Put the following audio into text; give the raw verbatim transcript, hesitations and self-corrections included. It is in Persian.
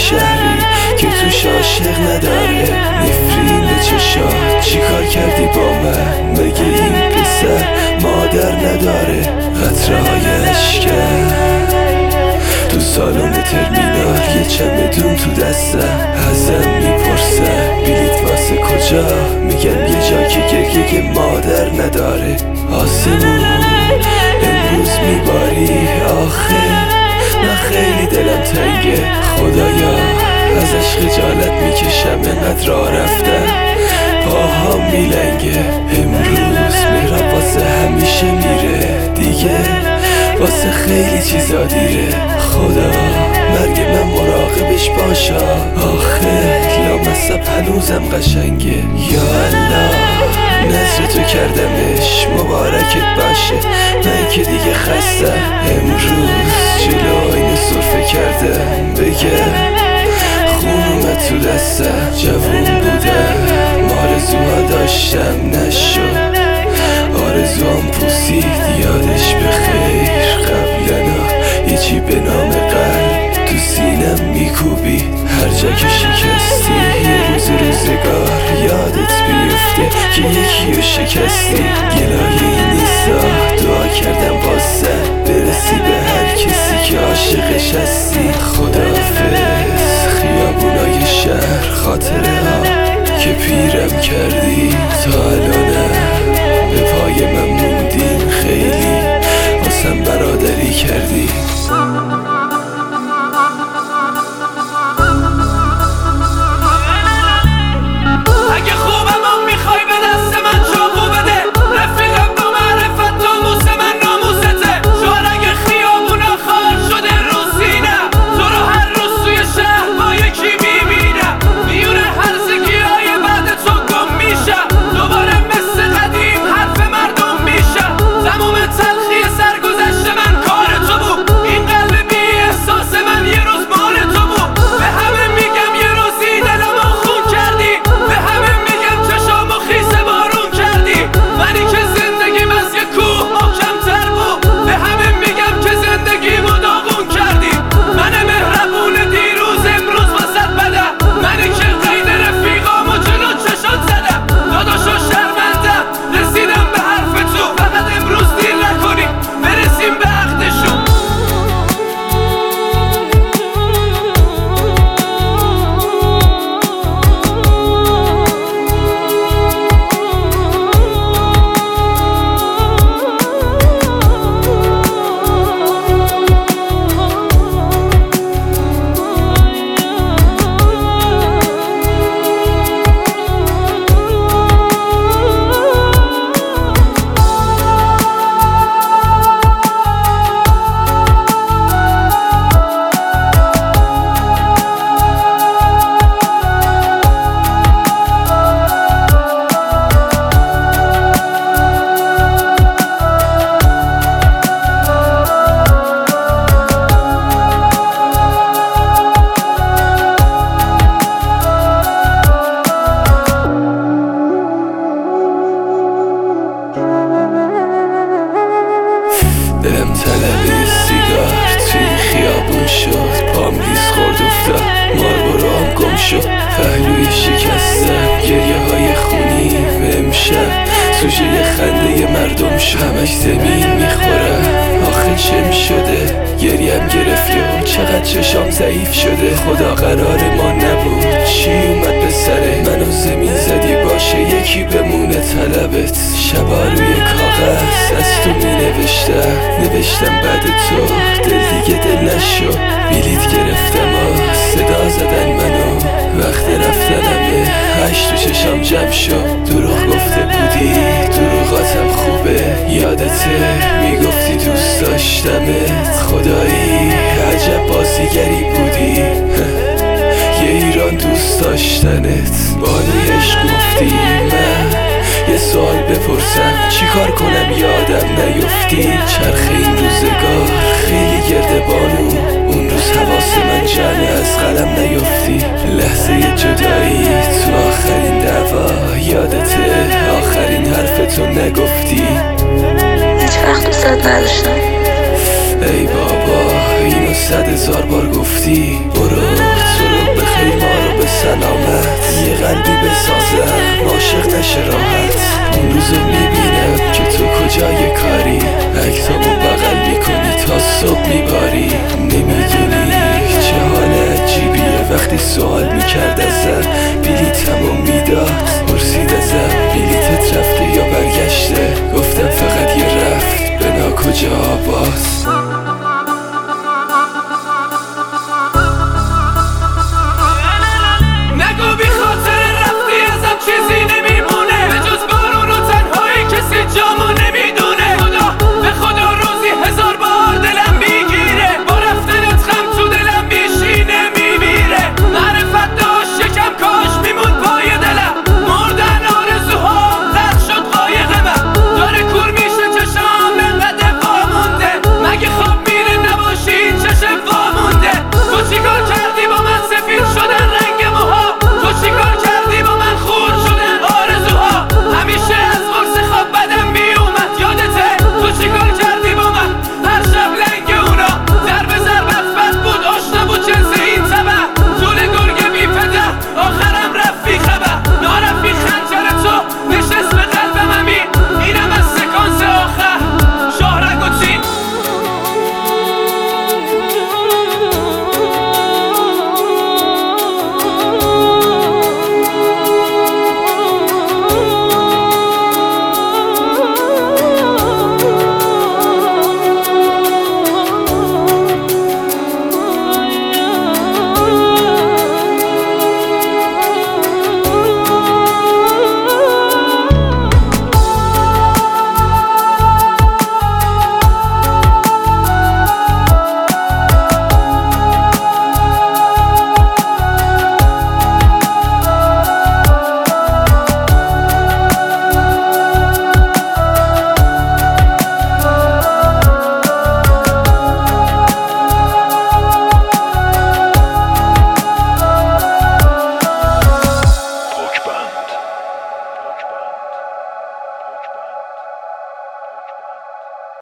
شهری که توش عاشق نداره. نفرین چشات چی کار کردی با من؟ مگه این پسر مادر نداره؟ قطره های اشکم تو سالن ترمینال، یه چمدون تو دستم، ازم میپرسن بلیت واسه کجا؟ میگم یه جا که گریه مادر نداره. آسمون امروز میباری آخه، من خیلی دلم تنگه خدایا، ازش خجالت میکشم انقدر راه رفتم، پاهام میلنگه. امروز مهراب واسه همیشه میره دیگه، واسه خیلی چیزا دیره. خدا مرگ من مراقبش باشا، آخه لامصب هنوزم قشنگه. یا الله نظر تو کردمش مبارکت باشه، من که دیگه خستم. امروز جلو آینه سرفه کردم بگم خون اومد تو دستم. جوون بودم آرزوها داشتم نشد، آرزوام پوسید یادش بخیر. قبلنا یه به نام قلب تو سینم میکوبید، هر جا که شکستی یه روز روزگار یادت بیفته که یکیو شکستی. گلایه ای نیستا دعا کردم واسه برسی به هر کسی که عاشقش هستی. خداحافظ خیابونای شهر، خاطره ها که پیرم کردی، تا الانم به پای من موندین. خیلی واسم برادری کردی. اگه خوبم هم میخوای به دست من چاقو بده، رفیقم با معرفت تو موس من ناموسته. شوهر اگه خیابونا خار شده رو سینم، تو رو هر روز توی شهر با یکی میبینم. میونه هر زگی های بعد تو گم میشم، دوباره مثل قدیم حرف مردم میشم. تموم تلخی سرگذشت من کار تو بود، این قلب بی احساس من یه روز مال تو بود. به همه میگم یه روزی دلمو خون کردی، به همه میگم چشامو خیس بارون کردی. منی که زندگیم از یه کوه محکم‌تر بود، به همه میگم که زندگیمو داغون کردی. من مهربون دیروز امروز واسط بدم، منی که قید رفیقامو جلو چشات زدم. داداشو شرمندم رسیدم به حرف تو، فقط امروز دیر نکنی برسیم به عقدشون. دلم طلبه سیگار توی خیابون شد، پام لیز خورد افتاد، ماربورو هم گم شد. پهلوی شکستم گریه های خونی و امشب سوژه خنده مردم شد. همش زمین میخورم آخه چم شده، گریم گرفت و چقدر چشام ضعیف شده. خدا قرار ما نبود چی اومد به سره منو زمین زدی باشه یکی بمونه طلبت. شبا روی کاغذ از تو می نوشتم، نوشتم بعد تو دل دیگه دل نشو. بلیت گرفتم و صدا زدن منو، وقت رفتنمه هشت تو چشام جمع شد. دروغ گفته بودی دروغاتم خوبه، یادته میگفتی دوست داشتمت. خدایی عجب بازیگری بودی، یه ایران دوست داشتنت. بانوی عشق گفتی من یه سوال بپرسم چی کار کنم یادم نیفتی. چرخ این روزگار خیلی گرده بانو، اون روز حواس من جمعه از قلم نیفتی. لحظه جدایی تو آخرین دعوا یادته، آخرین حرفتو نگفتی. هیچ وقت دوست نداشتم. ای بابا اینو صد هزار بار گفتی. برو تو رو سلامت یه قلبی بسازم عاشق نشه راحت. اون روزو میبینم که تو کجای کاری، عکسامو بغل میکنی تا صبح میباری. نمیدونی چه حال عجیبیه وقتی سوال میکرد ازم، بلیتمو میداد پرسید ازم بلیتت رفته یا برگشته، گفتم فقط یه رفت به ناکجا باز.